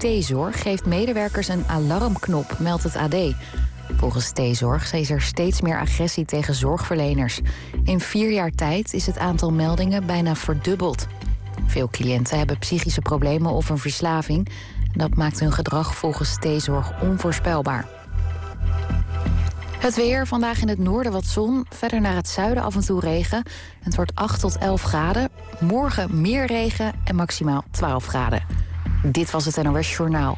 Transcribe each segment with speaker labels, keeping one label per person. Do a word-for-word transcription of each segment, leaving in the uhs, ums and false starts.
Speaker 1: T-Zorg geeft medewerkers een alarmknop, meldt het A D. Volgens T-Zorg is er steeds meer agressie tegen zorgverleners. In vier jaar tijd is het aantal meldingen bijna verdubbeld. Veel cliënten hebben psychische problemen of een verslaving. En dat maakt hun gedrag volgens T-Zorg onvoorspelbaar. Het weer, vandaag in het noorden wat zon, verder naar het zuiden af en toe regen. Het wordt acht tot elf graden. Morgen meer regen en maximaal twaalf graden. Dit was het N O S Journaal.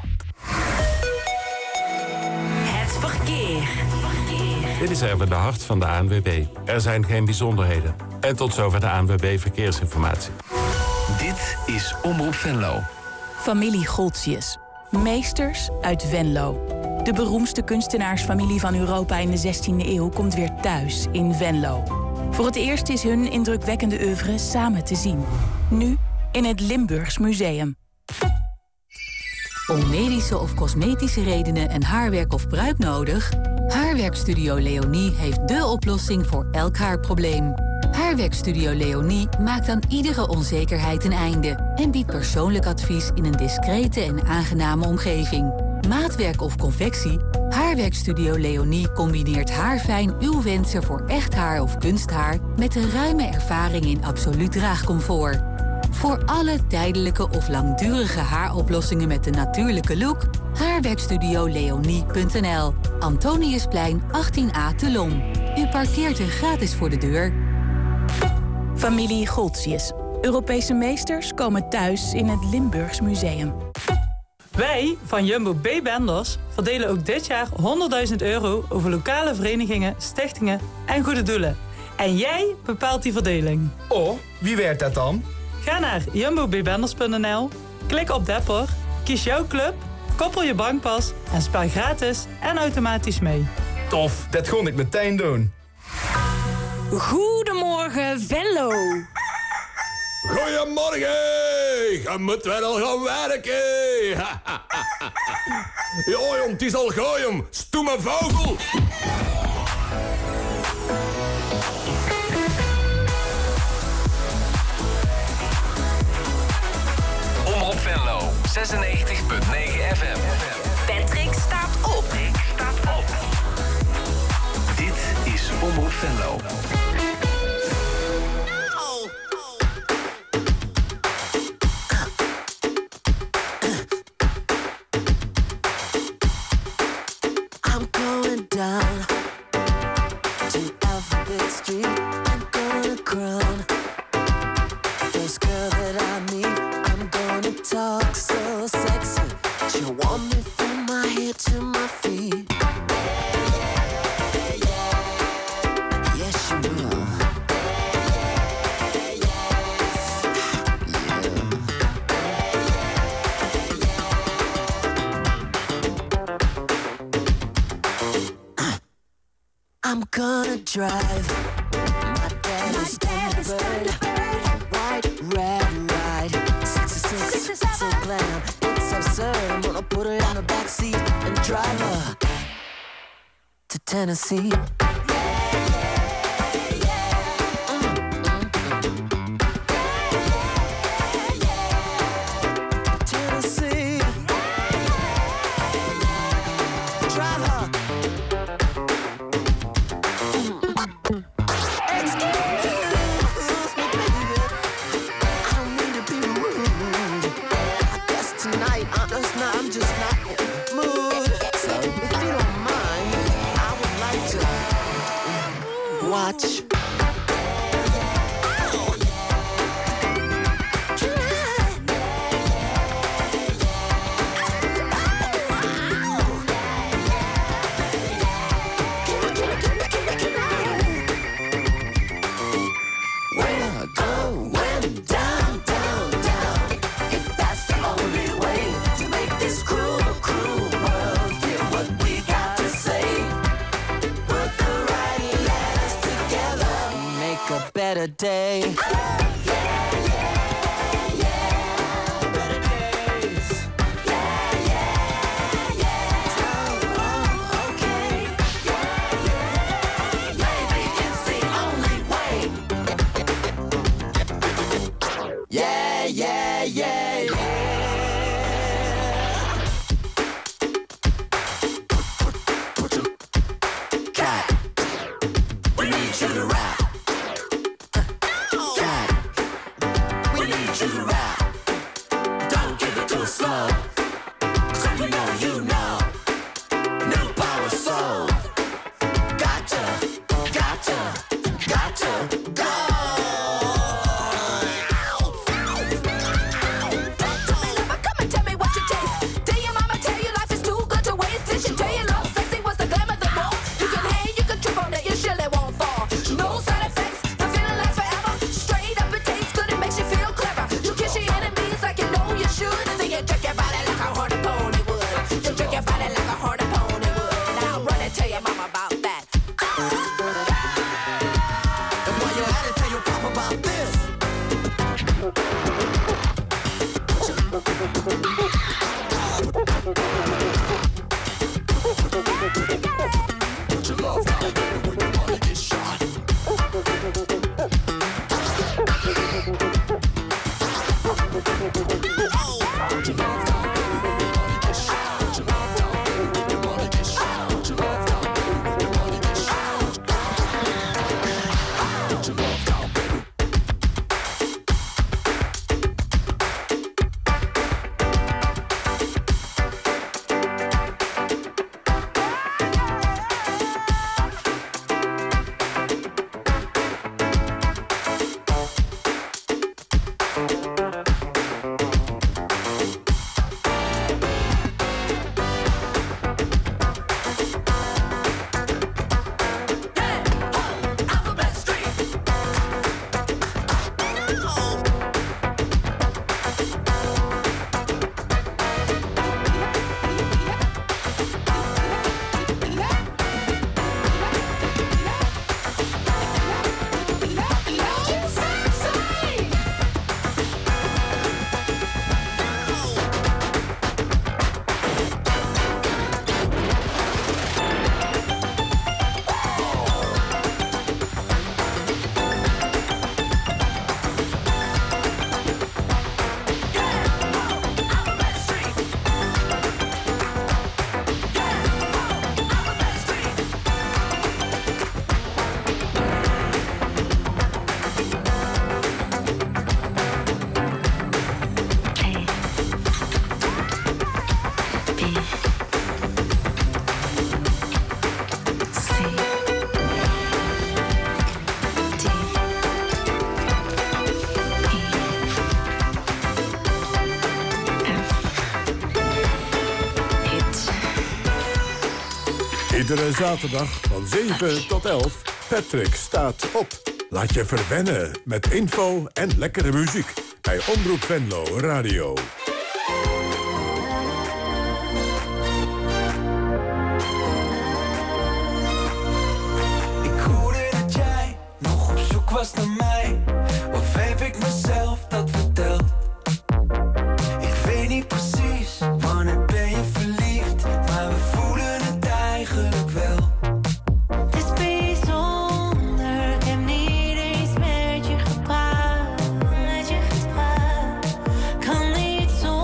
Speaker 2: Het verkeer.
Speaker 3: Dit is even de hart van de A N W B. Er zijn geen bijzonderheden. En tot zover de A N W B Verkeersinformatie.
Speaker 4: Dit is Omroep Venlo.
Speaker 5: Familie Goltzius. Meesters uit Venlo. De beroemdste kunstenaarsfamilie van Europa in de zestiende eeuw komt weer thuis in Venlo. Voor het eerst is hun indrukwekkende oeuvre samen te zien. Nu in het Limburgs Museum.
Speaker 6: Om medische of cosmetische redenen een haarwerk of pruik nodig? Haarwerkstudio Leonie heeft dé oplossing voor elk haarprobleem. Haarwerkstudio Leonie maakt aan iedere onzekerheid een einde en biedt persoonlijk advies in een discrete en aangename omgeving. Maatwerk of confectie? Haarwerkstudio Leonie combineert haarfijn uw wensen voor echt haar of kunsthaar met een ruime ervaring in absoluut draagcomfort. Voor alle tijdelijke of langdurige haaroplossingen met een natuurlijke look, haarwerkstudio leonie punt n l. Antoniusplein achttien A te Lom. U parkeert er gratis voor de deur.
Speaker 5: Familie Goltzius. Europese meesters komen thuis in het Limburgs Museum.
Speaker 7: Wij van Jumbo B-Benders verdelen ook dit jaar honderdduizend euro over lokale verenigingen, stichtingen en goede doelen. En jij bepaalt die verdeling.
Speaker 8: Oh, wie werkt dat dan?
Speaker 7: Ga naar jumbo b benders punt n l, klik op Depper, kies jouw club, koppel je bankpas en spaar gratis en automatisch mee.
Speaker 8: Tof, dat kon ik meteen doen.
Speaker 2: Goedemorgen, Venlo.
Speaker 9: Goedemorgen, je moet weer al gaan werken. Ja, jong, het is al gooi, jong. Stoeme vogel.
Speaker 4: Omroep Venlo, zesennegentig punt negen F M.
Speaker 2: Patrick staat op.
Speaker 4: Patrick staat op. Dit is Omroep Venlo.
Speaker 10: I'm going down to Alphabet Street. I'm gonna crown this girl that I meet. I'm gonna talk so sexy. She want me from my head to my feet. Yes, she will. I'm gonna drive my daddy's Thunderbird, white, red, ride, sixty-six, so glam, it's absurd. I'm gonna put her in the backseat and drive her to Tennessee. Watch. Better day. Yeah, yeah, yeah. Better days. Yeah, yeah, yeah. Oh, okay. Yeah, yeah, maybe it's the only way. Yeah, yeah, yeah, yeah. to rap. Got it. We need you to rap. Don't give it to us slow. So you know, you know. New power soul. Got to, got to, got to go.
Speaker 11: Iedere zaterdag van zeven tot elf. Patrick staat op. Laat je verwennen met info en lekkere muziek. Bij Omroep Venlo Radio.
Speaker 12: Ik hoorde dat jij nog op zoek was naar mij. Of heb ik mezelf dat verteld? Ik weet niet precies wanneer ben je verliefd, maar we voelen het eigenlijk wel.
Speaker 13: Het is bijzonder, ik heb niet eens met je gepraat, met je gepraat. Kan niet zo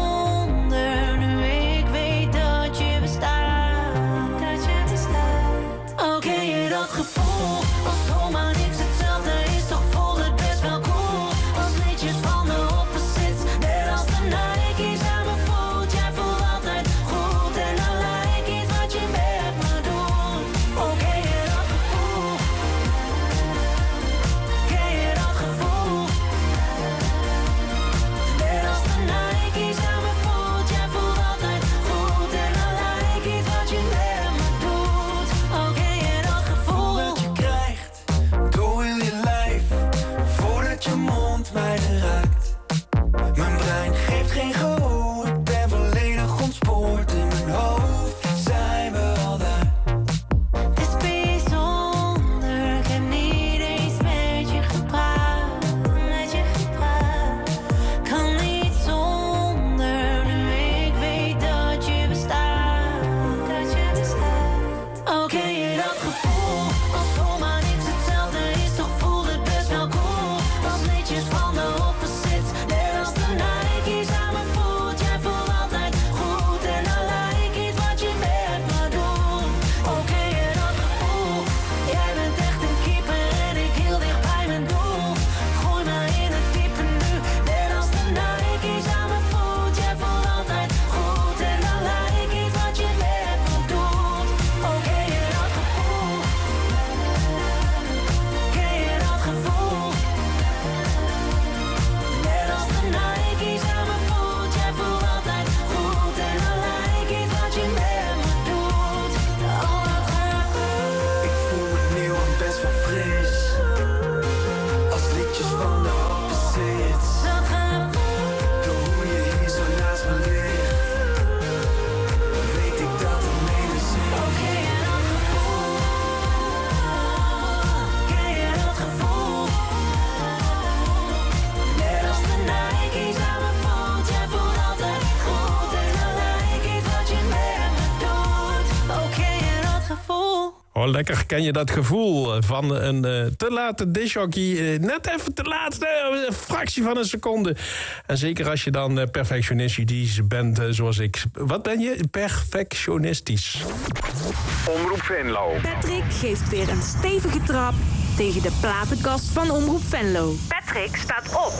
Speaker 14: Oh, lekker. Ken je dat gevoel van een uh, te late discjockey? Uh, net even te laat, uh, een fractie van een seconde. En zeker als je dan uh, perfectionistisch bent, uh, zoals ik. Wat ben je? Perfectionistisch.
Speaker 4: Omroep Venlo.
Speaker 2: Patrick geeft weer een stevige trap tegen de platenkast van Omroep Venlo. Patrick staat op.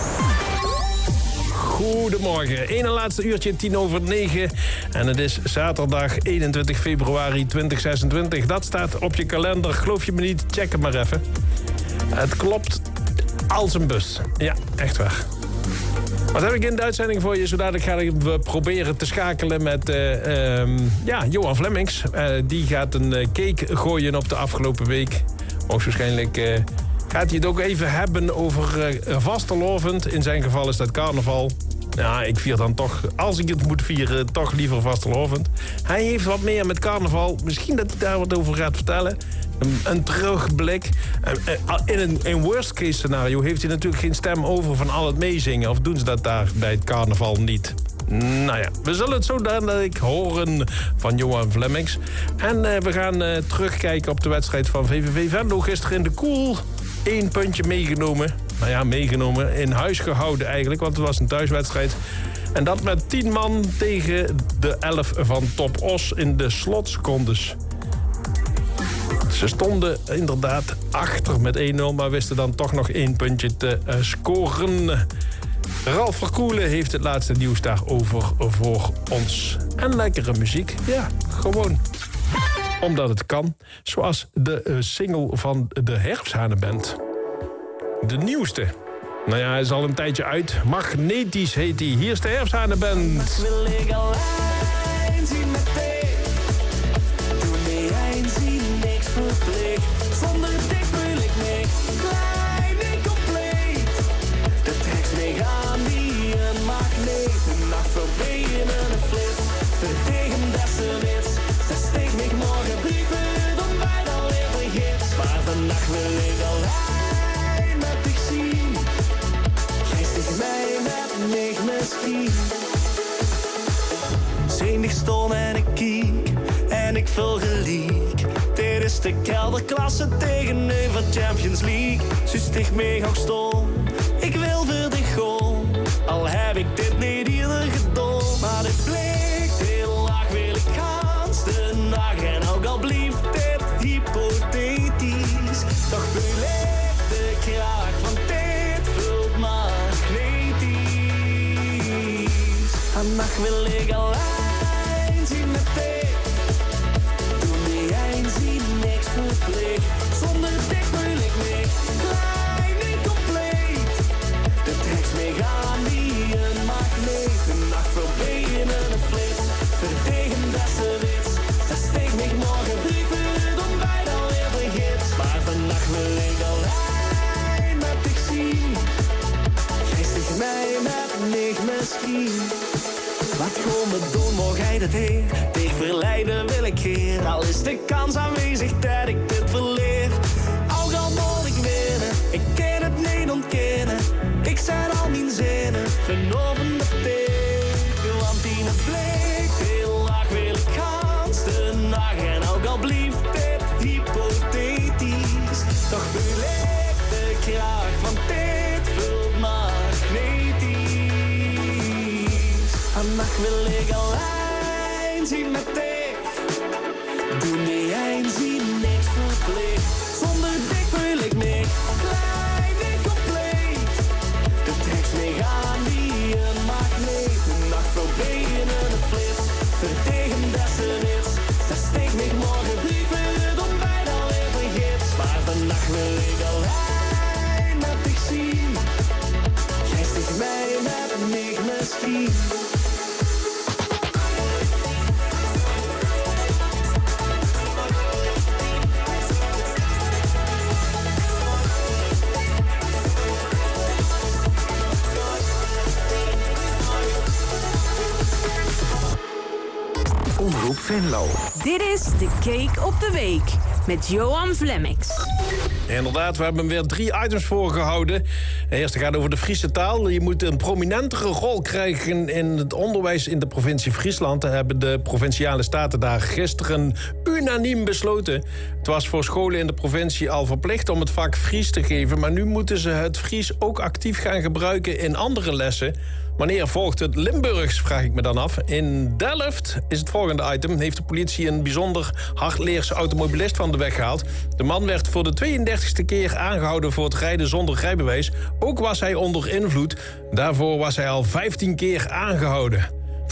Speaker 14: Goedemorgen, één en laatste uurtje, tien over negen. En het is zaterdag eenentwintig februari tweeduizend zesentwintig. Dat staat op je kalender, geloof je me niet, check het maar even. Het klopt als een bus. Ja, echt waar. Wat heb ik in de uitzending voor je? Zodat gaan we proberen te schakelen met uh, um, ja, Johan Vlemmings. Uh, die gaat een uh, cake gooien op de afgelopen week. Hoogstwaarschijnlijk uh, gaat hij het ook even hebben over uh, vastelovend. In zijn geval is dat carnaval. Ja, ik vier dan toch, als ik het moet vieren, toch liever vastelovend. Hij heeft wat meer met carnaval. Misschien dat hij daar wat over gaat vertellen. Een, een terugblik. In een in worst case scenario heeft hij natuurlijk geen stem over van al het meezingen. Of doen ze dat daar bij het carnaval niet? Nou ja, we zullen het zo dadelijk horen van Johan Vlemmings. En uh, we gaan uh, terugkijken op de wedstrijd van V V V Venlo. Gisteren in de Koel. Eén puntje meegenomen. Nou ja, meegenomen. In huis gehouden eigenlijk, want het was een thuiswedstrijd. En dat met tien man tegen de elf van Top Os in de slotsecondes. Ze stonden inderdaad achter met één nul, maar wisten dan toch nog één puntje te uh, scoren. Ralf Verkoelen heeft het laatste nieuws daarover voor ons. En lekkere muziek, ja, gewoon. Omdat het kan, zoals de uh, single van de Herfsthanenband. De nieuwste. Nou ja, hij is al een tijdje uit. Magnetisch heet hij. Hier is de Herfsthanenband.
Speaker 12: Wil ik alleen zien met thee. Doe niet heen, zie niks verplicht. Zonder dik wil ik niks. Klein en compleet. De tekst meegaan die een magneet. Een nacht voorbij in een flits. Verdegen beste wits. Dat steekt mich morgen brieven. Dan bij dan weer vergis. Maar vannacht wil ik alleen met dich zien. Geestig mij met mich misschien. Zenig stom en ik kiek en ik vul geliek. Dit is de kelderklasse tegen een van Champions League. Zustig me ook stom, ik wil voor de goal. Al heb ik dit niet eerder gedaan. Maar dit blik, dit laag wil ik gans de nacht. En ook al blieft dit hypothetisch. Toch voel ik de kracht van dit vult magnetisch. Vannacht wil ik alleen zien met thee. Doe niet heen, zie niks verplicht. Zonder dik voel ik niks. Klein en compleet. De tekst meegaan die een magneet. Een nacht voorbij in een flits. Verdegen beste wits. Dat steekt mich morgen brieven. Dan bij dan weer vergis. Maar vannacht wil ik alleen met dich zien. Geestig mij met mich misschien. Wat gewoon me doen, mocht hij dat heer. Tegen verleiden wil ik keer. Al is de kans aanwezig dat ik dit verleer. Ook al moet ik winnen, ik kan het niet ontkennen. Ik zijn al mijn zinnen, vanoven de tegen. Want in het blik, heel laag wil ik gans de nacht. En ook al blieft dit hypothetisch. Toch voel ik de kracht van dit vult magnetisch. Vannacht wil ik alleen zien met thee. Doe niet heen, zie niks verplicht. Zonder dik wil ik niks. Klein en compleet. De tekst meegaan die een magneet. Een nacht voorbij in een flits. Verdegen beste wits. Dat steekt mich morgen brieven. Dan bij dan weer vergis. Maar vannacht wil ik alleen met dich zien. Geestig mij met mich misschien.
Speaker 4: Omroep Venlo.
Speaker 2: Dit is de Cake op de Week met Johan Vlemmings.
Speaker 14: Inderdaad, we hebben weer drie items voorgehouden. De eerste gaat over de Friese taal. Je moet een prominentere rol krijgen in het onderwijs in de provincie Friesland. Daar hebben de provinciale staten daar gisteren unaniem besloten. Het was voor scholen in de provincie al verplicht om het vak Fries te geven, maar nu moeten ze het Fries ook actief gaan gebruiken in andere lessen. Wanneer volgt het Limburgs, vraag ik me dan af. In Delft is het volgende item. Heeft de politie een bijzonder hardleerse automobilist van de weg gehaald. De man werd voor de tweeëndertigste keer aangehouden voor het rijden zonder rijbewijs. Ook was hij onder invloed. Daarvoor was hij al vijftien keer aangehouden.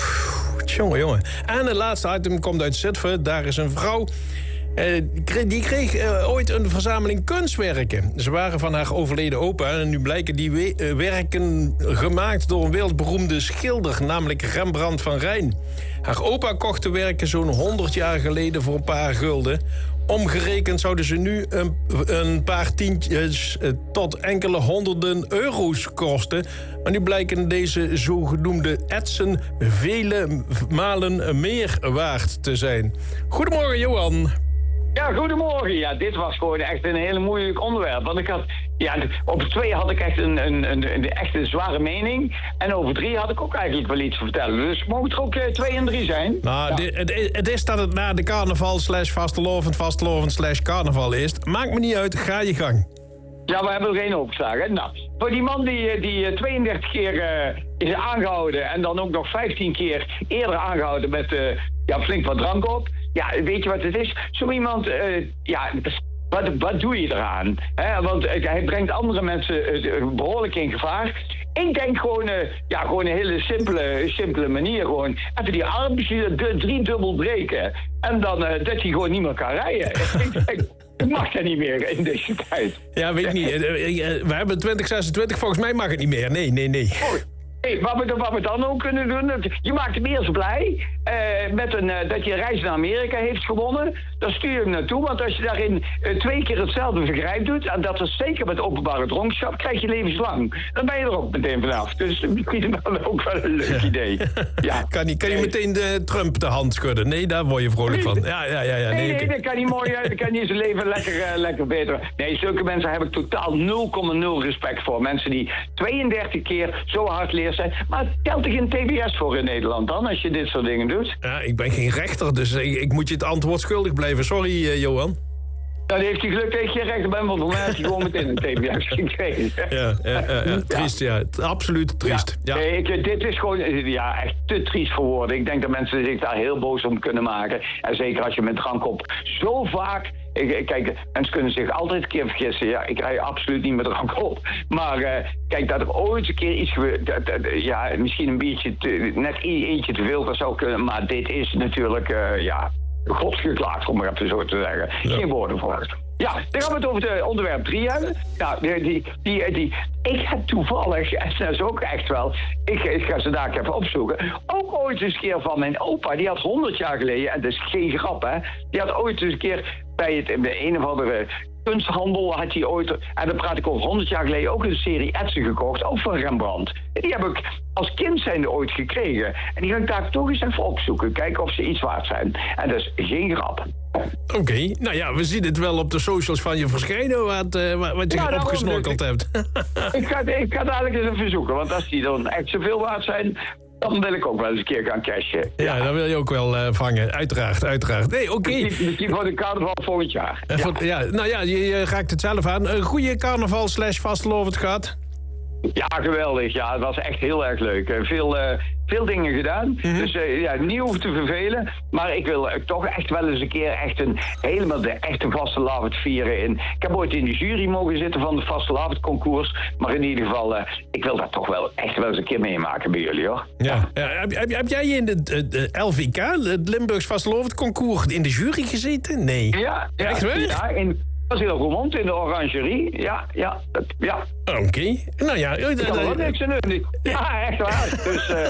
Speaker 14: Jongen, jongen. En het laatste item komt uit Zutphen. Daar is een vrouw... Uh, die kreeg uh, ooit een verzameling kunstwerken. Ze waren van haar overleden opa. En nu blijken die we- uh, werken gemaakt door een wereldberoemde schilder, namelijk Rembrandt van Rijn. Haar opa kocht de werken zo'n honderd jaar geleden voor een paar gulden. Omgerekend zouden ze nu een, een paar tientjes uh, tot enkele honderden euro's kosten. Maar nu blijken deze zogenoemde etsen vele malen meer waard te zijn. Goedemorgen, Johan.
Speaker 15: Ja, goedemorgen. Ja, dit was gewoon echt een hele moeilijk onderwerp. Want ik had, ja, op twee had ik echt een, een, een, een echt een zware mening. En over drie had ik ook eigenlijk wel iets te vertellen. Dus mogen het er ook uh, twee en drie zijn?
Speaker 14: Nou,
Speaker 15: ja.
Speaker 14: dit, het, het is dat het na de carnaval slash vastelovend, vastelovend slash carnaval is. Maakt me niet uit, ga je gang.
Speaker 15: Ja, we hebben er één opgeslagen. Nou, voor die man die, die tweeëndertig keer uh, is aangehouden... en dan ook nog vijftien keer eerder aangehouden met uh, ja, flink wat drank op... Ja, weet je wat het is? Zo iemand, uh, ja, wat, wat doe je eraan? He, want uh, hij brengt andere mensen uh, behoorlijk in gevaar. Ik denk gewoon, uh, ja, gewoon een hele simpele, simpele manier. Gewoon even die armpjes uh, drie dubbel breken. En dan uh, dat hij gewoon niet meer kan rijden. ik denk, dat mag dat niet meer in deze tijd.
Speaker 14: Ja, weet ik niet. We hebben twintig zesentwintig, volgens mij mag het niet meer. Nee, nee, nee.
Speaker 15: Oh. Hey, wat, we, wat we dan ook kunnen doen, je maakt hem eerst blij uh, met een, uh, dat je een reis naar Amerika heeft gewonnen. Dan stuur je hem naartoe, want als je daarin uh, twee keer hetzelfde vergrijp doet, en dat is zeker met openbare dronkenschap, krijg je levenslang. Dan ben je er ook meteen vanaf. Dus misschien is dat ook wel een leuk idee. Ja.
Speaker 14: Kan je kan je meteen de Trump de hand schudden? Nee, daar word je vrolijk van. Ja, ja, ja. ja
Speaker 15: nee,
Speaker 14: nee,
Speaker 15: nee, dat kan niet mooi uit. Dat kan niet zijn leven lekker, uh, lekker beter. Nee, zulke mensen heb ik totaal nul komma nul respect voor. Mensen die tweeëndertig keer zo hard leren zijn. Maar telt er geen T B S voor in Nederland dan, als je dit soort dingen doet?
Speaker 14: Ja, ik ben geen rechter, dus ik, ik moet je het antwoord schuldig blijven. Sorry, uh, Johan.
Speaker 15: Dan heeft hij geluk dat ik geen rechter ben, want dan heeft hij gewoon meteen een T B S gekregen.
Speaker 14: Ja, ja, ja, ja, triest, ja. Absoluut triest. Ja.
Speaker 15: Ja. Nee, ik, dit is gewoon ja, echt te triest voor woorden. Ik denk dat mensen zich daar heel boos om kunnen maken. En zeker als je met drank op zo vaak... Ik, kijk, mensen kunnen zich altijd een keer vergissen. Ja, ik rij absoluut niet met drank op. Maar uh, kijk, dat er ooit een keer iets gebeurt... Dat, dat, ja, misschien een biertje, te, net eentje te veel, dat zou kunnen. Maar dit is natuurlijk, uh, ja... godsgeklaagd, om maar even zo te zeggen. Ja. Geen woorden voor. Ja, dan gaan we het over het onderwerp drie hebben. Nou, die, die, die, die, ik heb toevallig, en dat is ook echt wel... Ik, ik ga ze daar even opzoeken. Ook ooit eens een keer van mijn opa, die had honderd jaar geleden... en dat is geen grap, hè. Die had ooit eens een keer bij het, bij een of andere... kunsthandel had hij ooit, en dan praat ik over honderd jaar geleden, ook een serie etsen gekocht, ook van Rembrandt. En die heb ik als kind zijnde ooit gekregen. En die ga ik daar toch eens even opzoeken, kijken of ze iets waard zijn. En dat is geen grap.
Speaker 14: Oké, okay. Nou ja, we zien het wel op de socials van je verschijnen, wat, uh, wat je ja, opgesnorkeld hebt.
Speaker 15: ik, ga, ik ga dadelijk eens even zoeken, want als die dan echt zoveel waard zijn... dan wil ik ook wel eens een keer gaan cashen.
Speaker 14: Ja, ja. Dan wil je ook wel uh, vangen. Uiteraard, uiteraard. Nee, oké. Okay.
Speaker 15: Misschien voor de carnaval volgend jaar.
Speaker 14: Uh,
Speaker 15: ja.
Speaker 14: Voor, ja, nou ja, je, je raakt het zelf aan. Een goede carnaval slash vastelovend gehad?
Speaker 15: Ja, geweldig. Ja, het was echt heel erg leuk. Veel, uh, veel dingen gedaan. Mm-hmm. Dus uh, ja, niet hoeven te vervelen. Maar ik wil uh, toch echt wel eens een keer echt een helemaal de echte vastelavond vieren. In. Ik heb ooit in de jury mogen zitten van de vastelavondconcours. Maar in ieder geval, uh, ik wil dat toch wel echt wel eens een keer meemaken bij jullie, hoor.
Speaker 14: Ja. Ja. Heb, heb, heb jij in de, de, de L V K, het Limburgs vastelavondconcours, in de jury gezeten? Nee.
Speaker 15: Ja, ja,
Speaker 14: echt waar?
Speaker 15: Ja, in... Dat was heel Roermond in de orangerie. Ja, ja, dat, ja.
Speaker 14: Oké. Okay. Nou ja.
Speaker 15: Ik kan wel niks aan doen. Ja, echt waar. Dus, uh,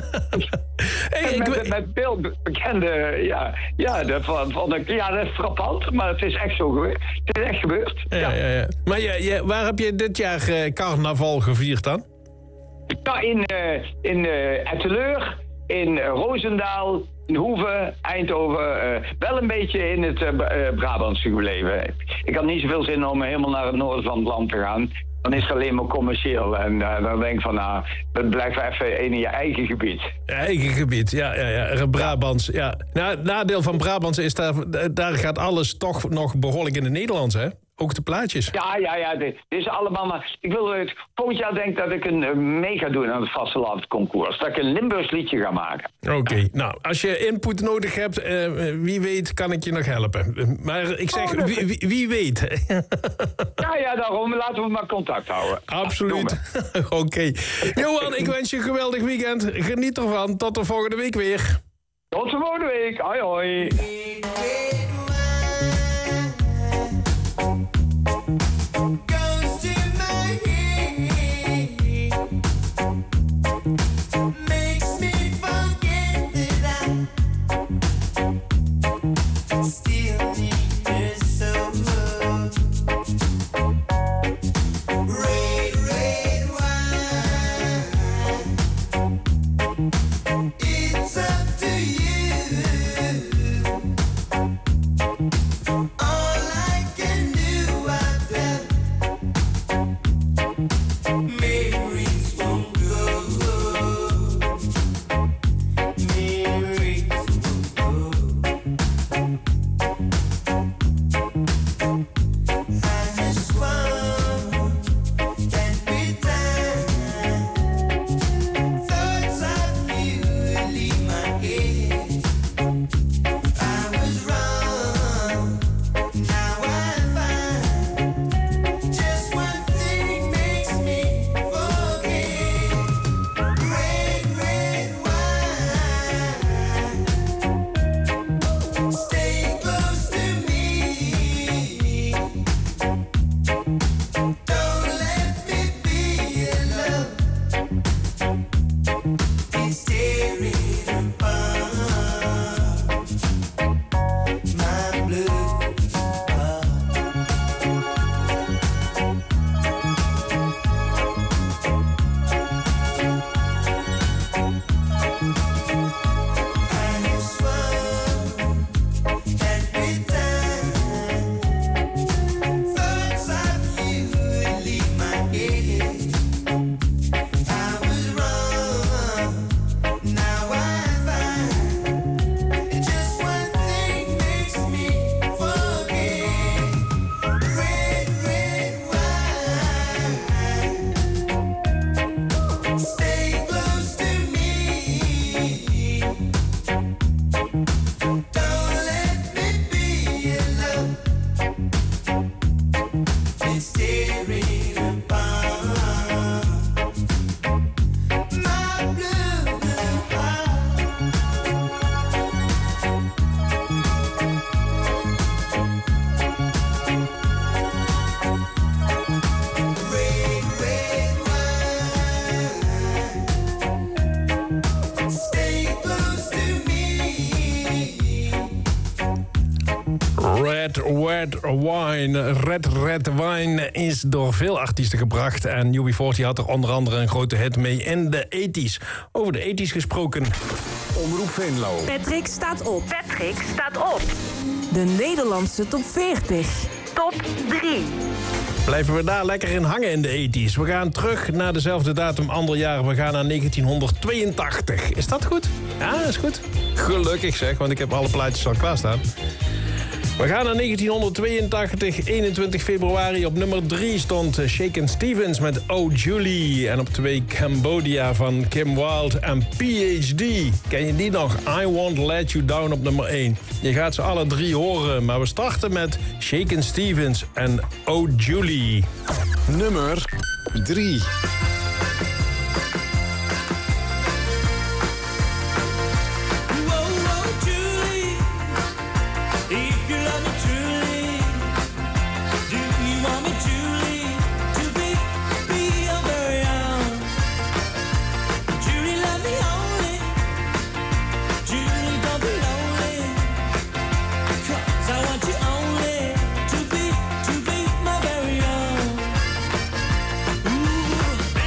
Speaker 15: hey, met, met, met veel bekende, ja, ja, de, van, van de, ja, dat is frappant, maar het is echt zo gebeurd. Het is echt gebeurd.
Speaker 14: Ja, ja, ja. ja. Maar ja, ja, waar heb je dit jaar uh, carnaval gevierd dan?
Speaker 15: Nou, in, uh, in uh, Etteleur, in uh, Roosendaal, in Hoeve, Eindhoven, uh, wel een beetje in het uh, Brabantse gebleven. Ik had niet zoveel zin om helemaal naar het noorden van het land te gaan. Dan is het alleen maar commercieel. En uh, dan denk ik van, nou, dat blijft even in je eigen gebied.
Speaker 14: Eigen gebied, ja, ja, ja. Brabants, ja. Nou, het nadeel van Brabants is, daar, daar gaat alles toch nog behoorlijk in het Nederlands, hè? Ook de plaatjes.
Speaker 15: Ja, ja, ja. Dit, dit is allemaal maar... Ik wil het... Volgend jaar denk ik dat ik een uh, mee ga doen aan het vastelandconcours. Dat ik een Limburgs liedje ga maken.
Speaker 14: Oké, okay. Nou, als je input nodig hebt, uh, wie weet kan ik je nog helpen. Maar ik zeg, oh, wie, wie, wie weet.
Speaker 15: Ja, ja, daarom. Laten we maar contact houden.
Speaker 14: Absoluut. Oké. Okay. Johan, ik wens je een geweldig weekend. Geniet ervan. Tot de volgende week weer.
Speaker 15: Tot de volgende week. Hoi, hoi.
Speaker 14: Red, Red Wine. Red, Red Wine is door veel artiesten gebracht. En U B veertig had er onder andere een grote hit mee in de tachtiger. Over de tachtiger gesproken.
Speaker 11: Omroep Venlo.
Speaker 2: Patrick staat op. Patrick staat op. De Nederlandse top veertig. Top drie.
Speaker 14: Blijven we daar lekker in hangen in de tachtiger. We gaan terug naar dezelfde datum, ander jaar. We gaan naar negentienhonderdtweeëntachtig. Is dat goed? Ja, dat is goed. Gelukkig zeg, want ik heb alle plaatjes al klaarstaan. We gaan naar negentienhonderdtweeëntachtig, eenentwintig februari. Op nummer drie stond Shakin' Stevens met Oh Julie. En op twee Cambodia van Kim Wilde en P H D. Ken je die nog? I Won't Let You Down op nummer één. Je gaat ze alle drie horen, maar we starten met Shakin' Stevens en Oh Julie.
Speaker 11: Nummer drie.
Speaker 12: Ooh.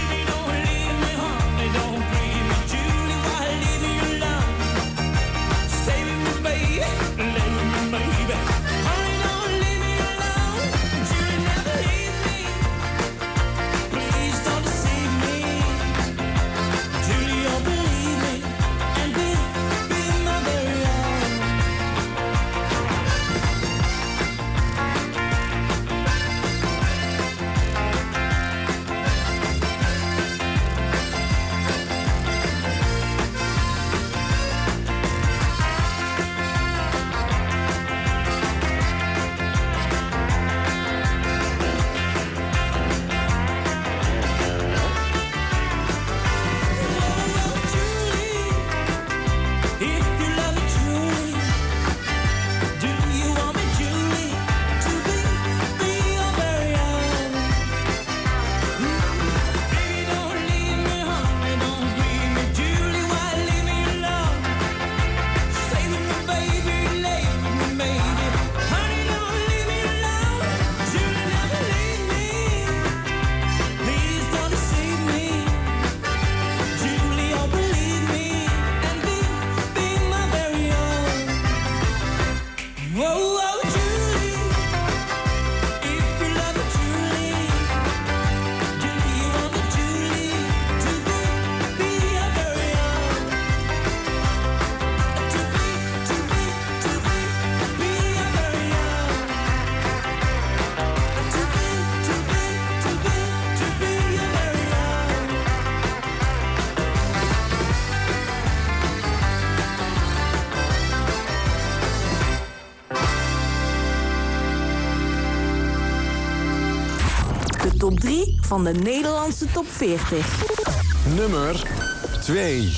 Speaker 2: top drie van de Nederlandse top veertig.
Speaker 4: Nummer twee.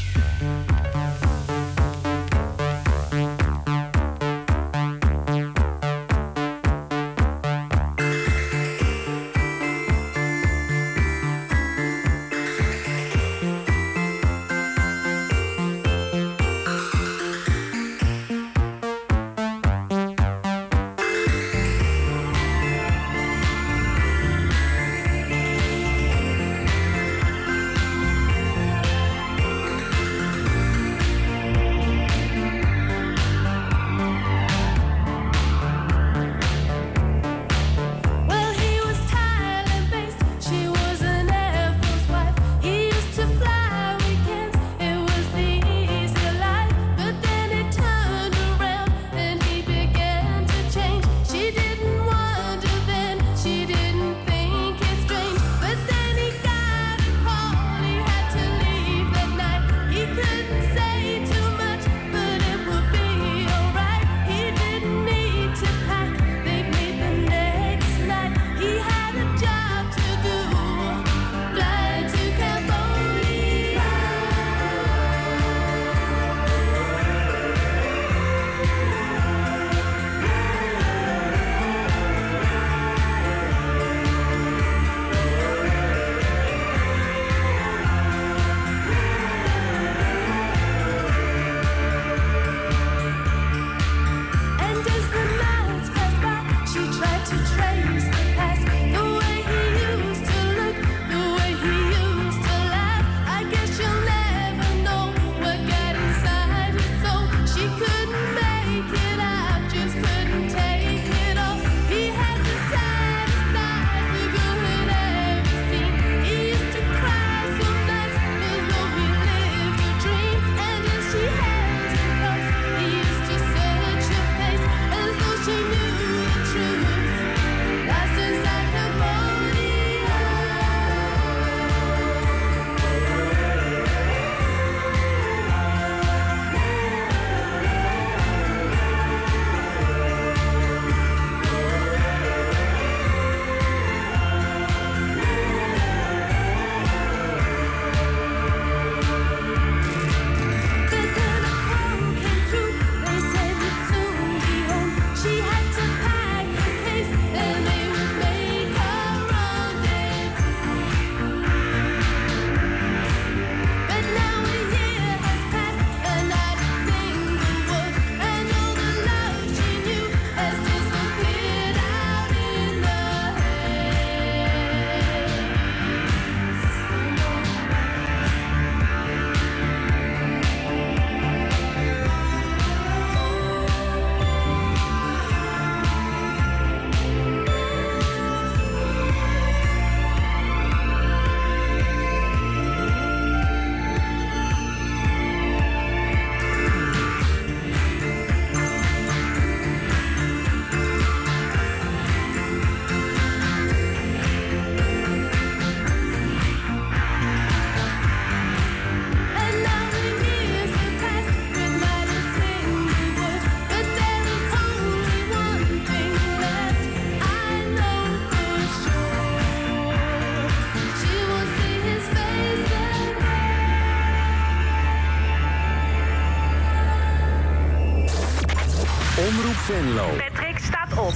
Speaker 2: Omroep Venlo. Patrick staat op.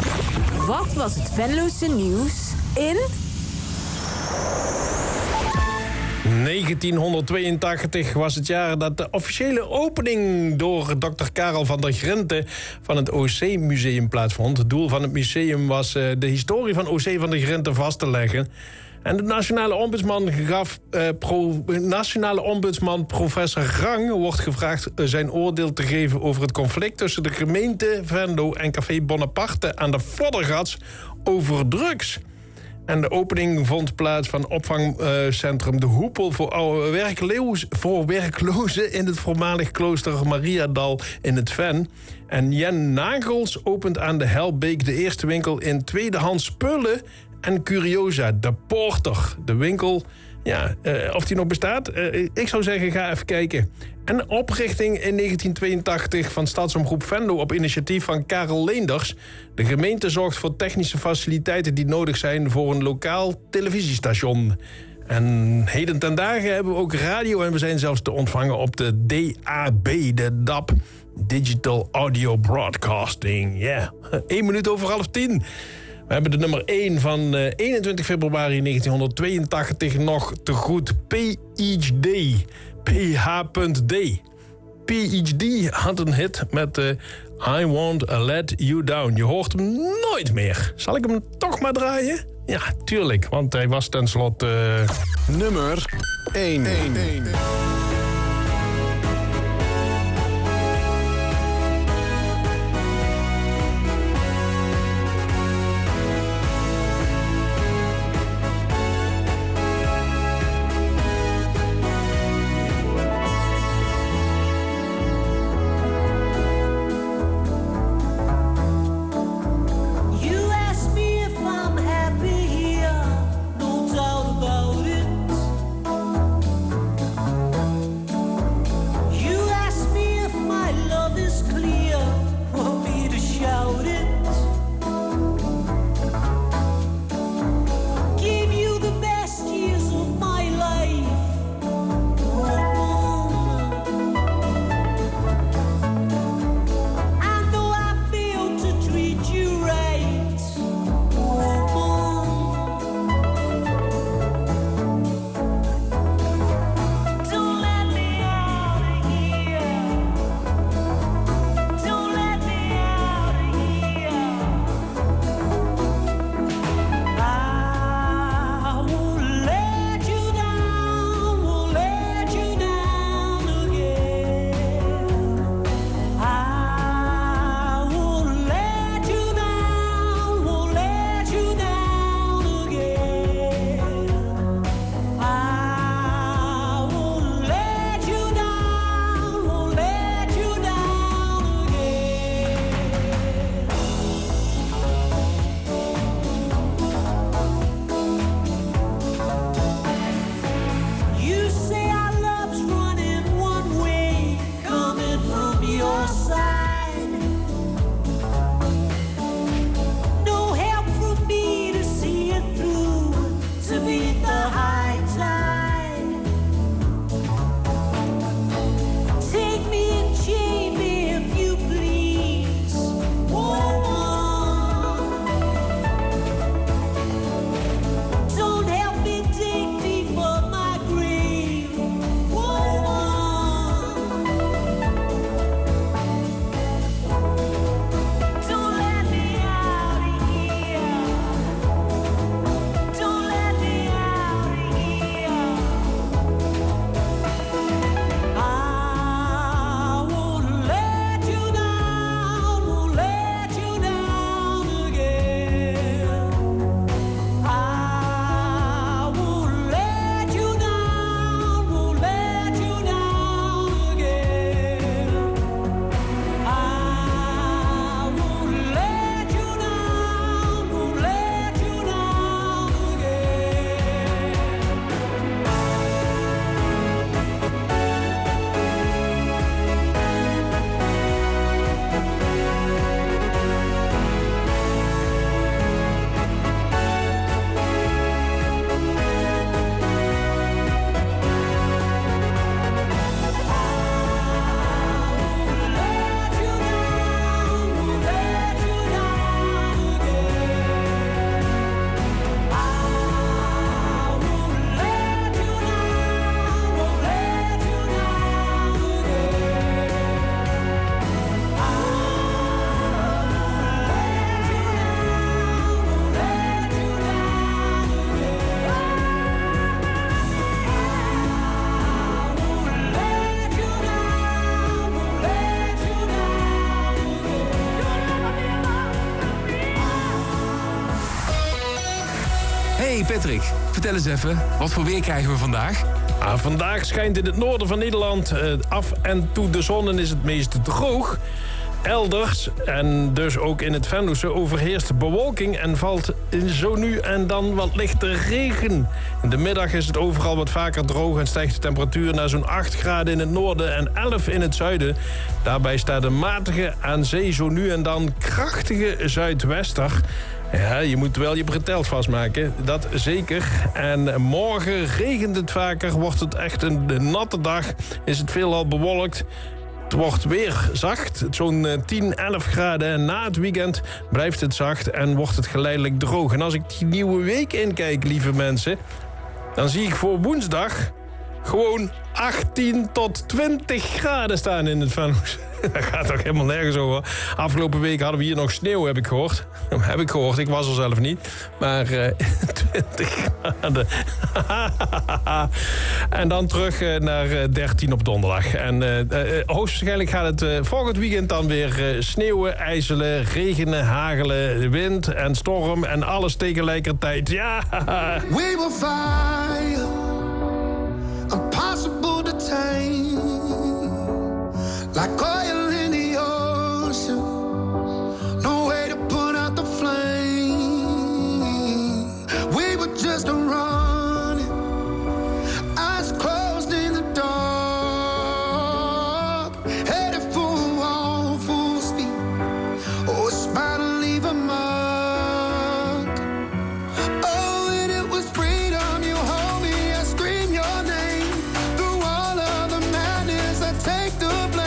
Speaker 2: Wat was het Venlose nieuws in...
Speaker 14: negentienhonderdtweeëntachtig was het jaar dat de officiële opening door dokter Karel van der Grinten van het O C-museum plaatsvond. Het doel van het museum was uh, de historie van O C van der Grinten vast te leggen. En de nationale ombudsman, gaf, uh, pro, nationale ombudsman professor Rang wordt gevraagd uh, zijn oordeel te geven over het conflict tussen de gemeente Venlo en Café Bonaparte aan de Voddergats over drugs. En de opening vond plaats van opvangcentrum De Hoepel voor, oude werkloos, voor werklozen in het voormalig klooster Mariadal in het Ven. En Jen Nagels opent aan de Helbeek de eerste winkel in tweedehands spullen en curiosa, De Porter. De winkel Ja, uh, of die nog bestaat? Uh, ik zou zeggen, ga even kijken. Een oprichting in negentien tweeëntachtig van Stadsomroep Venlo op initiatief van Karel Leenders. De gemeente zorgt voor technische faciliteiten die nodig zijn voor een lokaal televisiestation. En heden ten dagen hebben we ook radio en we zijn zelfs te ontvangen op de D A B, de D A B, Digital Audio Broadcasting. Ja, yeah. één minuut over half tien. We hebben de nummer één van uh, eenentwintig februari negentienhonderdtweeëntachtig nog te goed. P H D. P H D. P H D had een hit met uh, I Won't Let You Down. Je hoort hem nooit meer. Zal ik hem toch maar draaien? Ja, tuurlijk, want hij was tenslotte... Uh...
Speaker 11: Nummer één.
Speaker 4: Hey Patrick, vertel eens even, wat voor weer krijgen we vandaag?
Speaker 14: Ah, vandaag schijnt in het noorden van Nederland uh, af en toe de zon en is het meest droog. Elders, en dus ook in het Venlose, overheerst bewolking en valt zo nu en dan wat lichte regen. In de middag is het overal wat vaker droog en stijgt de temperatuur naar zo'n acht graden in het noorden en elf in het zuiden. Daarbij staat een matige, aan zee zo nu en dan krachtige zuidwester. Ja, je moet wel je bretels vastmaken, dat zeker. En morgen regent het vaker, wordt het echt een natte dag, is het veelal bewolkt. Het wordt weer zacht, zo'n tien, elf graden. En na het weekend blijft het zacht en wordt het geleidelijk droog. En als ik die nieuwe week inkijk, lieve mensen, dan zie ik voor woensdag gewoon achttien tot twintig graden staan in het Venlose. Dat gaat toch helemaal nergens over. Afgelopen week hadden we hier nog sneeuw, heb ik gehoord. heb ik gehoord, ik was er zelf niet. Maar uh, twintig graden. En dan terug uh, naar uh, dertien op donderdag. En uh, uh, hoogstwaarschijnlijk gaat het uh, volgend weekend dan weer uh, sneeuwen, ijzelen, regenen, hagelen, wind en storm en alles tegelijkertijd. Ja!
Speaker 16: We will fire, impossible to tame. Like oil in the ocean, no way to put out the flame. We were just running, eyes closed in the dark, headed for a wall full speed. Oh, it's bound to leave a mark. Oh, and it was freedom. You hold me, I scream your name. Through all of the madness, I take the blame.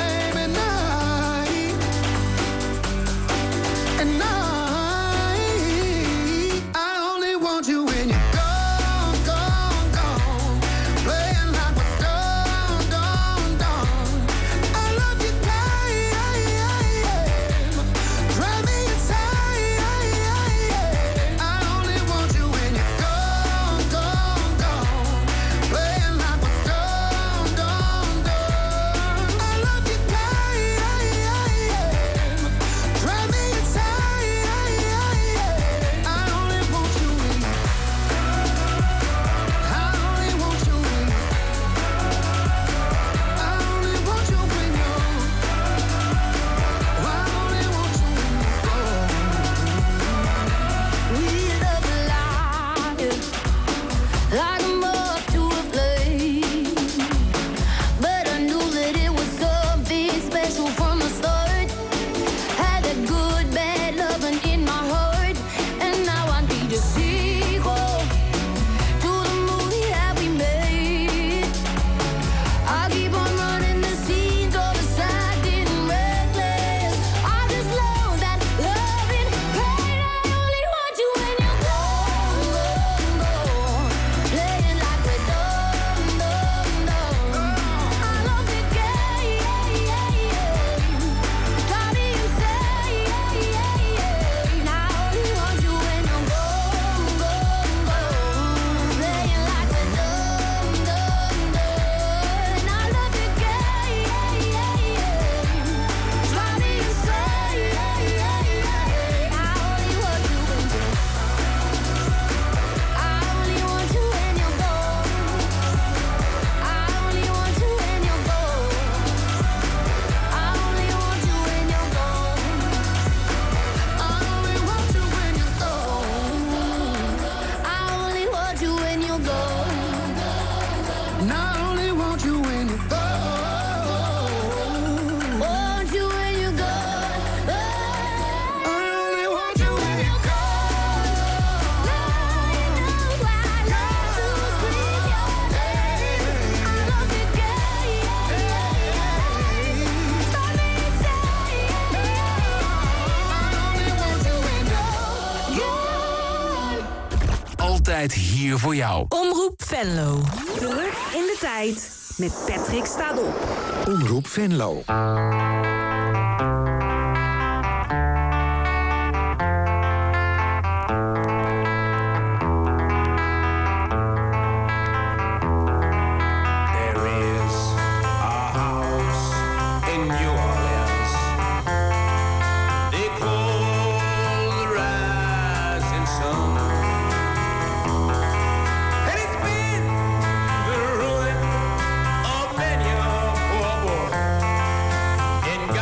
Speaker 4: Hier voor jou.
Speaker 2: Omroep Venlo. Terug in de tijd met Patrick staat op.
Speaker 4: Omroep Venlo.
Speaker 12: In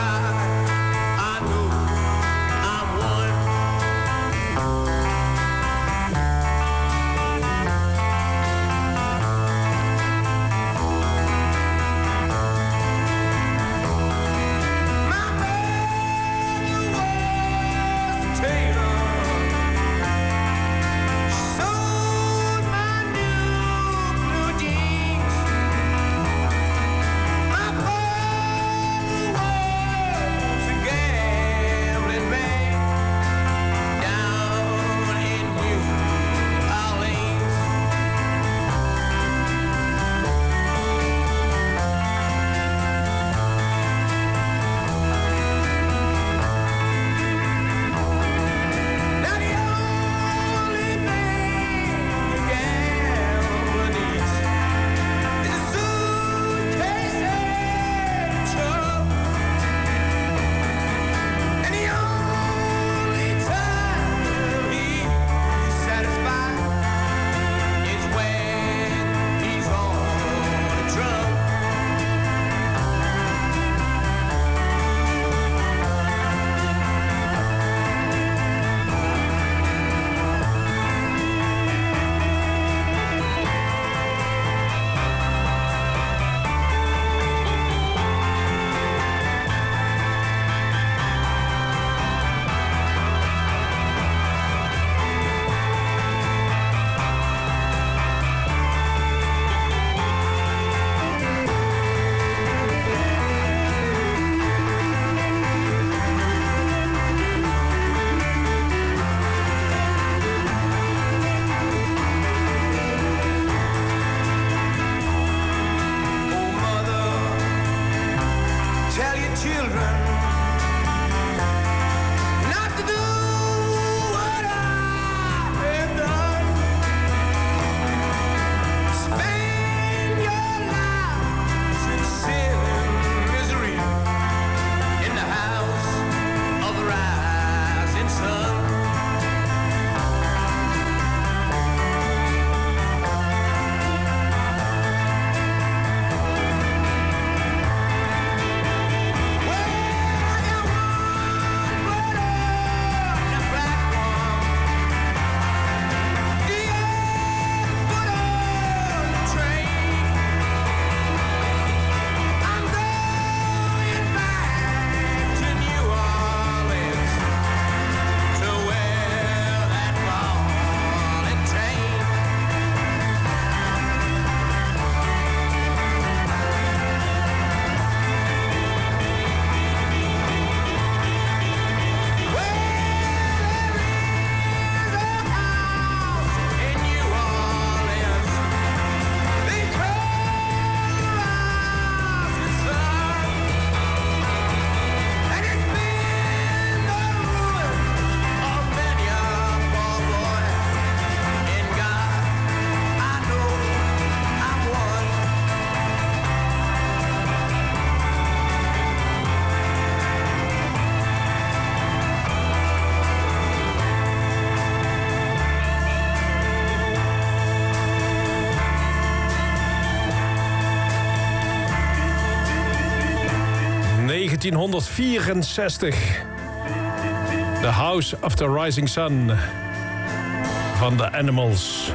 Speaker 14: negentienhonderdvierenzestig. The House of the Rising Sun van The Animals.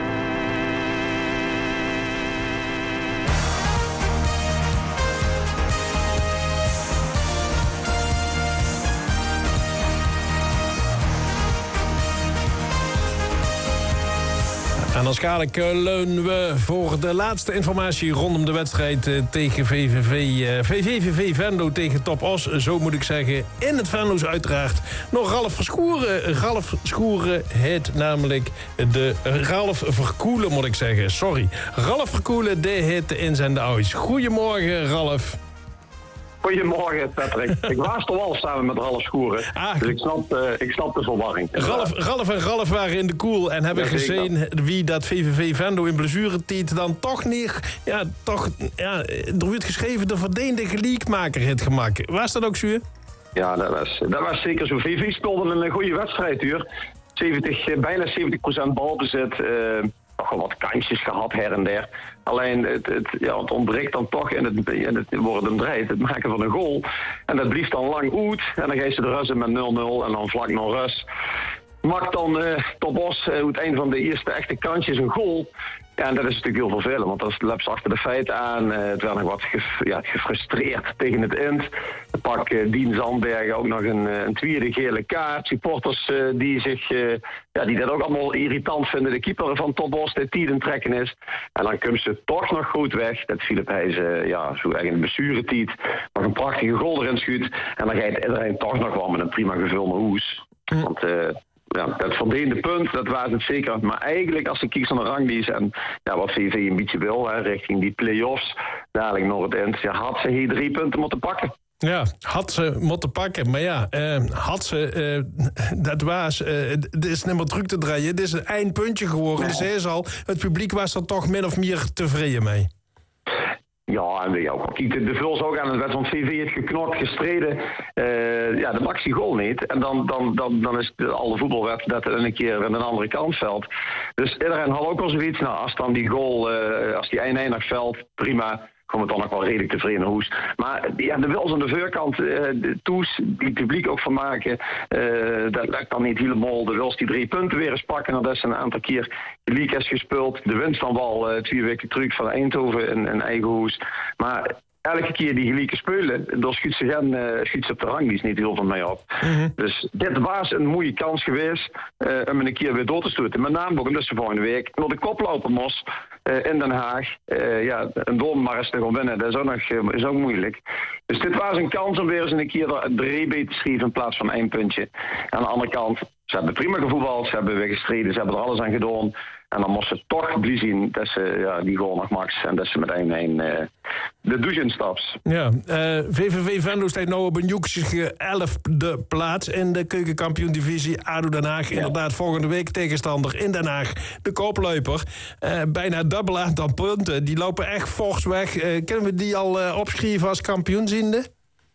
Speaker 14: En dan schakelen we voor de laatste informatie rondom de wedstrijd tegen V V V. V V V Venlo tegen Top Os, zo moet ik zeggen. In het Venlo's uiteraard nog Ralf Verschoeren. Ralf Schoeren heet namelijk de... Ralf Verkoelen moet ik zeggen, sorry. Ralf Verkoelen, de heet de inzender uit. Goedemorgen, Ralf.
Speaker 17: Goedemorgen, Patrick. Ik was toch al samen met Ralf Schoeren. Ah, dus ik snap, uh, ik snap de verwarring.
Speaker 14: Ralf, Ralf en Ralf waren in de koel en hebben ja, gezien wie dat V V V Venlo in blessuretijd dan toch niet... Ja, toch... Ja, er werd geschreven de verdeende geliekmaker heeft gemaakt. Was dat ook zo?
Speaker 17: Ja, dat was, dat was zeker zo. V V speelde een goede wedstrijd, uur. zeventig, bijna zeventig procent balbezit. Uh, nog wel wat kansjes gehad her en der. Alleen het, het, ja, het ontbreekt dan toch in het, in het worden draait, het maken van een goal. En dat blieft dan lang uit. En dan gaan ze de Russen met nul nul en dan vlak nog rust. Maakt dan uh, Top Os uh, het een van de eerste echte kansjes een goal. Ja, en dat is natuurlijk heel vervelend, want dan loopt ze achter de feiten aan. Uh, het werd nog wat gef, ja, gefrustreerd tegen het eind. Dan pak uh, Dien Zandbergen ook nog een, uh, een tweede gele kaart. Supporters uh, die, zich, uh, ja, die dat ook allemaal irritant vinden. De keeper van Top Os die tien trekken is. En dan komt ze toch nog goed weg. Dat Philip Heijs, uh, ja, zo echt een blessuretijd. Nog een prachtige goal erin schuurt. En dan gaat iedereen toch nog wel met een prima gevulde hoes. Want... Uh, Ja, dat verdeende punt, dat was het zeker. Maar eigenlijk, als ik kies naar de ranglijst en ja, wat V V een beetje wil, hè, richting die play-offs, dadelijk nog het eind, ja, had ze hier drie punten moeten pakken.
Speaker 14: Ja, had ze moeten pakken. Maar ja, uh, had ze, uh, dat was, uh, dit is niet meer druk te draaien. Dit is een eindpuntje geworden. Dus is al, het publiek was er toch min of meer tevreden mee.
Speaker 17: Ja, en ja, kijk, de Vuls ook aan het wet, want V V heeft geknokt, gestreden. Uh, ja, de maakt die goal niet. En dan, dan, dan, dan is de, al de voetbalwet dat er een keer aan een andere kant valt. Dus iedereen had ook wel zoiets. Nou, als dan die goal, uh, als die eindig valt, prima. Komt het dan ook wel redelijk tevreden hoes. Maar ja, de Wils aan de voorkant, uh, de Toes, die het publiek ook van maken, uh, dat lukt dan niet helemaal. De Wils die drie punten weer eens pakken, nadat ze een aantal keer de league is gespeeld. De winst dan wel uh, twee weken terug van Eindhoven in, in eigen hoes. Maar elke keer die gelijke spelen, door schiet ze geen, uh, schiet ze op de ranglijst niet heel veel mee op. Mm-hmm. Dus dit was een mooie kans geweest uh, om een keer weer door te stoten. Met name ook omdat ze volgende week naar de koploper moest uh, in Den Haag. Uh, ja, een doormars te gaan winnen, dat is ook, nog, uh, is ook moeilijk. Dus dit was een kans om weer eens een keer drie B te schrijven in plaats van één puntje. Aan de andere kant, ze hebben prima gevoetbald, ze hebben weer gestreden, ze hebben er alles aan gedaan. En dan moest ze toch blij zien dat ze ja, die goal nog max en dat ze met één één uh, de douche instapt.
Speaker 14: Ja, uh, V V V Venlo staat nu op een joeksige elfde plaats in de keukenkampioen-divisie. A D O Den Haag, ja. Inderdaad volgende week tegenstander in Den Haag. De koploper, uh, bijna dubbel aantal punten. Die lopen echt fors weg. Uh, kunnen we die al uh, opschrijven als kampioenziende?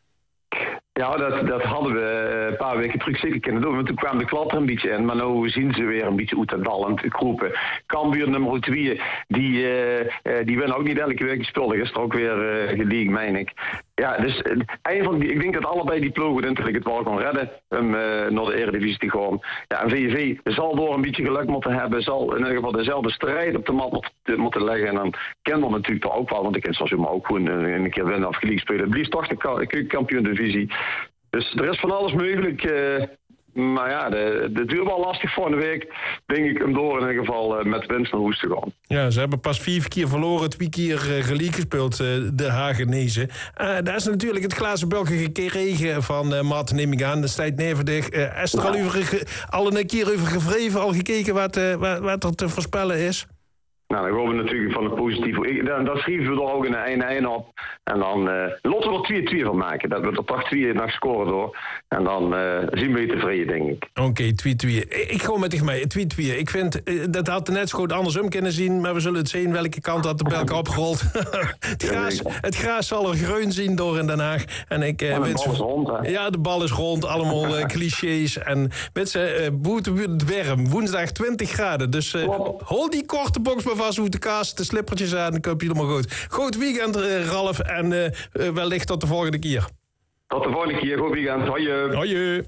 Speaker 17: Ja, dat, dat hadden we een paar weken terug zeker kunnen doen. Want toen kwam de klap er een beetje in. Maar nu zien ze weer een beetje uitdallend groepen. Cambuur nummer twee, die, uh, die winnen ook niet elke week gespeeld. Is er ook weer uh, gediegen, meen ik. Ja, dus uh, een van die, ik denk dat allebei die ploegen uiteindelijk het wel gaan redden. Om uh, naar de Eredivisie te gaan. Ja, en V V V zal door een beetje geluk moeten hebben. Zal in ieder geval dezelfde strijd op de mat moeten, moeten leggen. En dan kennen we natuurlijk toch ook wel. Want ik ken zoals u maar ook gewoon uh, een keer winnen of gelijk spelen. Het blijft toch de keukenkampioen-divisie. Dus er is van alles mogelijk. Uh, maar ja, de, de duurt wel lastig volgende week. Denk ik om door in ieder geval uh, met winst naar Hoes te gaan.
Speaker 14: Ja, ze hebben pas vier keer verloren, twee keer uh, gelijk gespeeld, uh, de Hagenezen. Uh, daar is natuurlijk het glazen bulke gekregen van uh, Maarten, neem ik aan. De tijd nevendig. Uh, is er al, over, al een keer over gevreven, al gekeken wat, uh, wat, wat er te voorspellen is?
Speaker 17: Nou, dan gaan we natuurlijk van het positieve. Dan, dan schrijven we er ook een één één op. En dan uh, laten we er twee twee van maken. Dat we er toch twee nog scoren door. En dan uh, zien we je tevreden, denk ik.
Speaker 14: Oké, okay, twee twee. Ik ga met mij, twee twee. Ik vind, uh, dat had net zo goed andersom kunnen zien. Maar we zullen het zien welke kant had de belk opgerold. het, gras, het gras zal er groen zien door in Den Haag. En ik uh,
Speaker 17: en de
Speaker 14: wens,
Speaker 17: bal is rond, hè?
Speaker 14: Ja, de bal is rond. Allemaal uh, clichés. En mensen, uh, boete het warm. Woensdag twintig graden. Dus uh, hol die korte box maar vast, hoe de kaas, de slippertjes aan, dan koop je helemaal goed. Goed weekend, uh, Ralf, en uh, uh, wellicht tot de volgende keer.
Speaker 17: Tot de volgende keer. Goed weekend. Hoi.
Speaker 14: Hoi.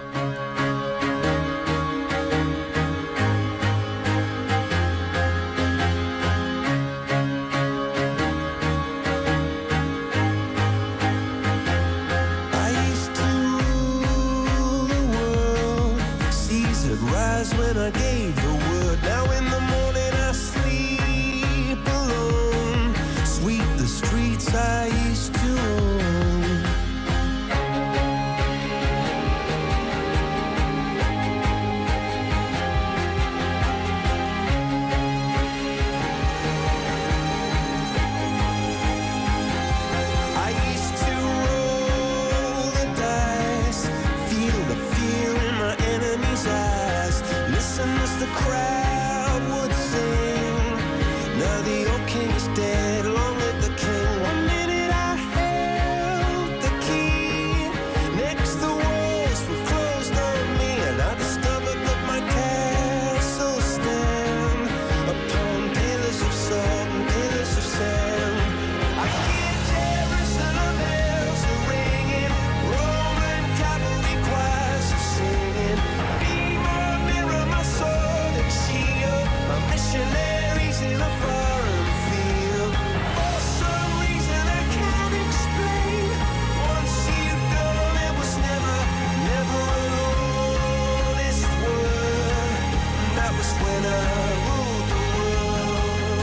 Speaker 12: When I gave the word, now in the morning I sleep alone. Sweep the streets I used to own. I used to roll the dice, feel the fear in my enemy's eyes. Listen as the crowd would sing. Now the old king is dead, long live the king. One minute I held the key. Next the walls were closed on me, and I discovered that my castle stand upon pillars of salt and pillars of sand. I hear Jerusalem bells are ringing, Roman cavalry choirs are singing. Be my mirror, my sword and shield, my missionaries in a foreign field. For some reason I can't explain, once you've gone it was never, never an honest word. That was when I ruled the world.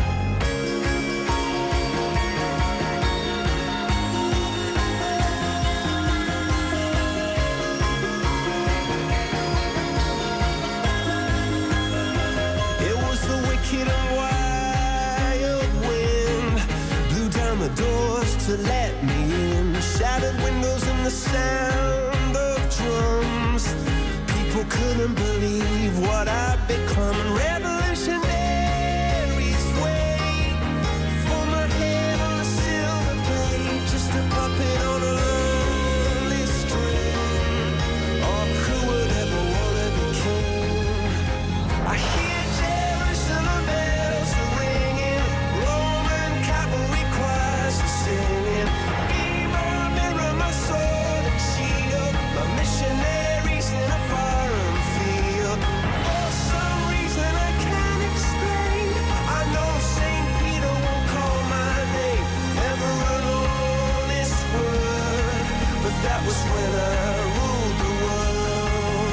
Speaker 12: It was the wicked and wild wind, blew down the doors to let me in. Shattered windows and the sound of drums. People couldn't believe what I'd become. Revolutionaries wait for my head on a silver plate, just a puppet on a lonely string. Oh, who would ever want to be king? I hear Jerusalem bells are ringing, Roman cavalry choirs are singing. Be my mirror, my sword and shield, my missionaries in a foreign field. For some reason I can't explain, I know Saint Peter won't call my name, never an honest word, but that was when I ruled the world.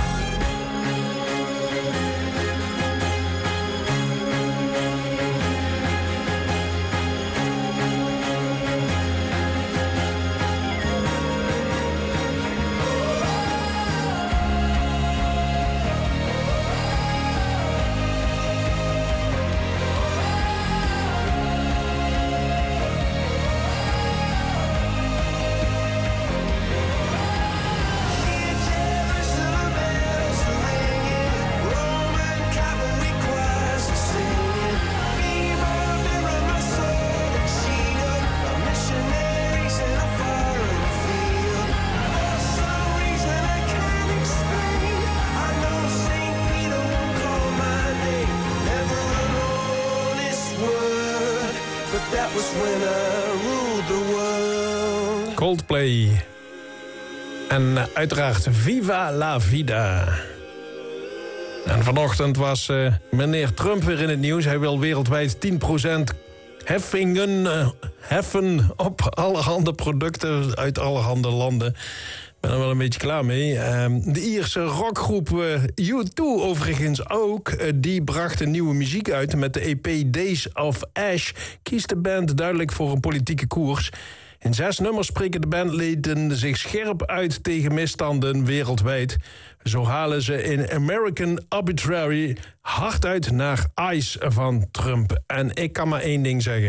Speaker 12: Hear Jerusalem bells are ringing, Roman cavalry choirs are singing. Be my mirror, my sword and shield, my missionaries in a foreign field. For some reason I can't explain, I know Saint Peter won't call my name, never an honest word, but that was when I ruled the world.
Speaker 14: Coldplay. En uh, uiteraard Viva la Vida. En vanochtend was uh, meneer Trump weer in het nieuws. Hij wil wereldwijd tien procent heffingen uh, heffen op allerhande producten uit allerhande landen. Ik ben er wel een beetje klaar mee. Uh, de Ierse rockgroep uh, U twee overigens ook. Uh, die bracht een nieuwe muziek uit met de E P Days of Ash. Kiest de band duidelijk voor een politieke koers. In zes nummers spreken de bandleden zich scherp uit tegen misstanden wereldwijd. Zo halen ze in American Arbitrary hard uit naar ICE van Trump. En ik kan maar één ding zeggen.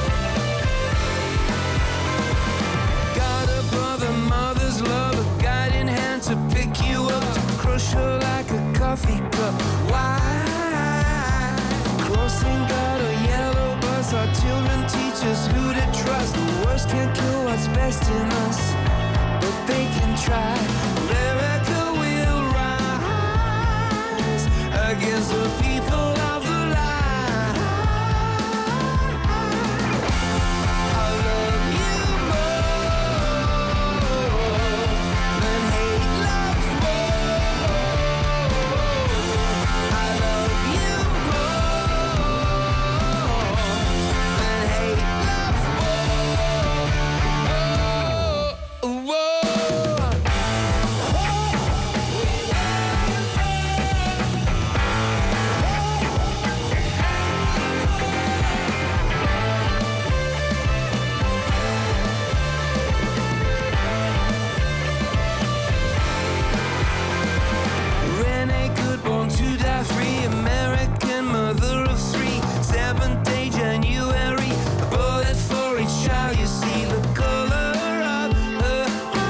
Speaker 12: Got a brother, mother's love, a guiding children teach us who to trust. The worst can't kill what's best in us, but they can try. America will rise against the people of the lie. I love you more than hate loves more. I love you more than hate loves more. Whoa. Renee Goodborn, to die free, American mother of three, seventh day January, a bullet for each child. You see the color of her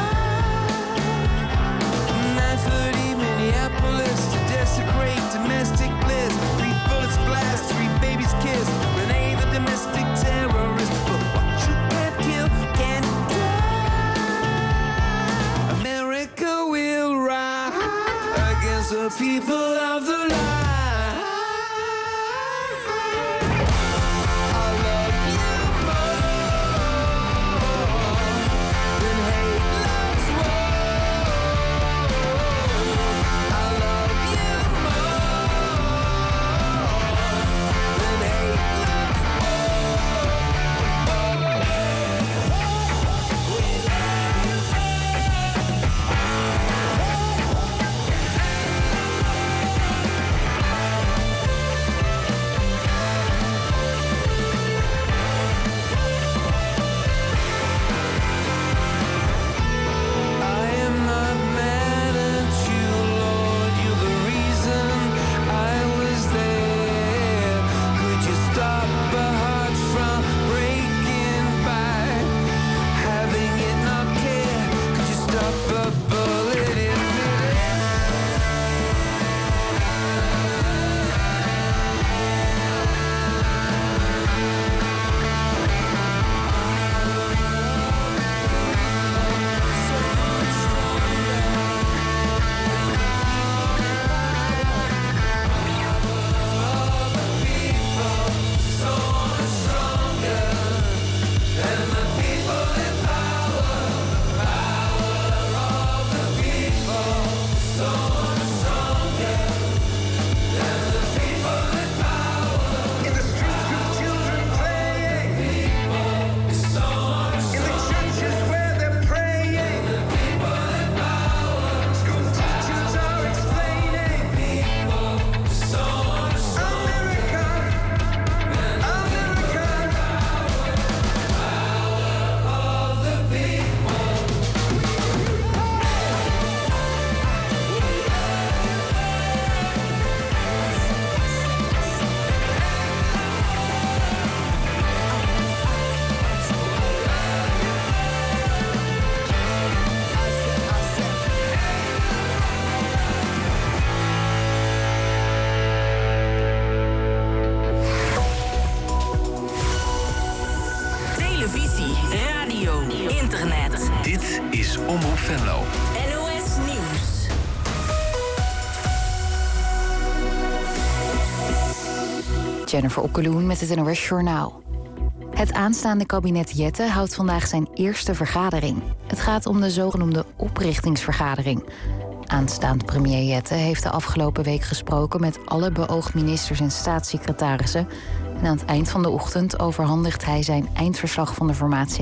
Speaker 12: nine thirty Minneapolis to desecrate domestic bliss. Three bullets blast, three babies kiss. Renee the domestic terrorist, but what you can't kill can't die. America will rise against the people of the lie. I love you more than hate loves war. I love you more than hate loves I am not mad at you, Lord. You're the reason I was there. Could you stop a heart from breaking by having it not care? Could you stop a bullet in televisie, radio, internet.
Speaker 4: Dit is Omroep Venlo.
Speaker 2: N O S Nieuws.
Speaker 1: Jennifer Okkeloen met het N O S Journaal. Het aanstaande kabinet Jette houdt vandaag zijn eerste vergadering. Het gaat om de zogenoemde oprichtingsvergadering. Aanstaand premier Jette heeft de afgelopen week gesproken met alle beoogd ministers en staatssecretarissen. En aan het eind van de ochtend overhandigt hij zijn eindverslag van de formatie